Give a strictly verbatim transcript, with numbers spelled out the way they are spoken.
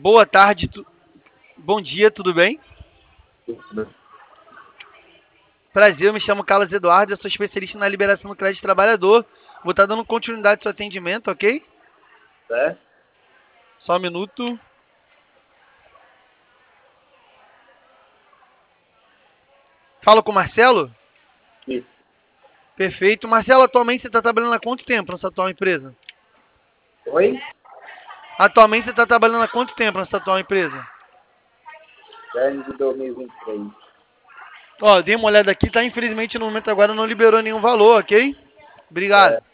Boa tarde, tu... bom dia, tudo bem? Prazer, eu me chamo Carlos Eduardo, eu sou especialista na liberação do crédito trabalhador. Vou estar dando continuidade ao seu atendimento, ok? É? Só um minuto. Fala com o Marcelo? Isso. Perfeito. Marcelo, atualmente você está trabalhando há quanto tempo nessa atual empresa? Oi? Atualmente você está trabalhando há quanto tempo nessa atual empresa? Ano de dois mil e vinte e três. Ó, dei uma olhada aqui, tá? Infelizmente no momento agora não liberou nenhum valor, ok? Obrigado. É.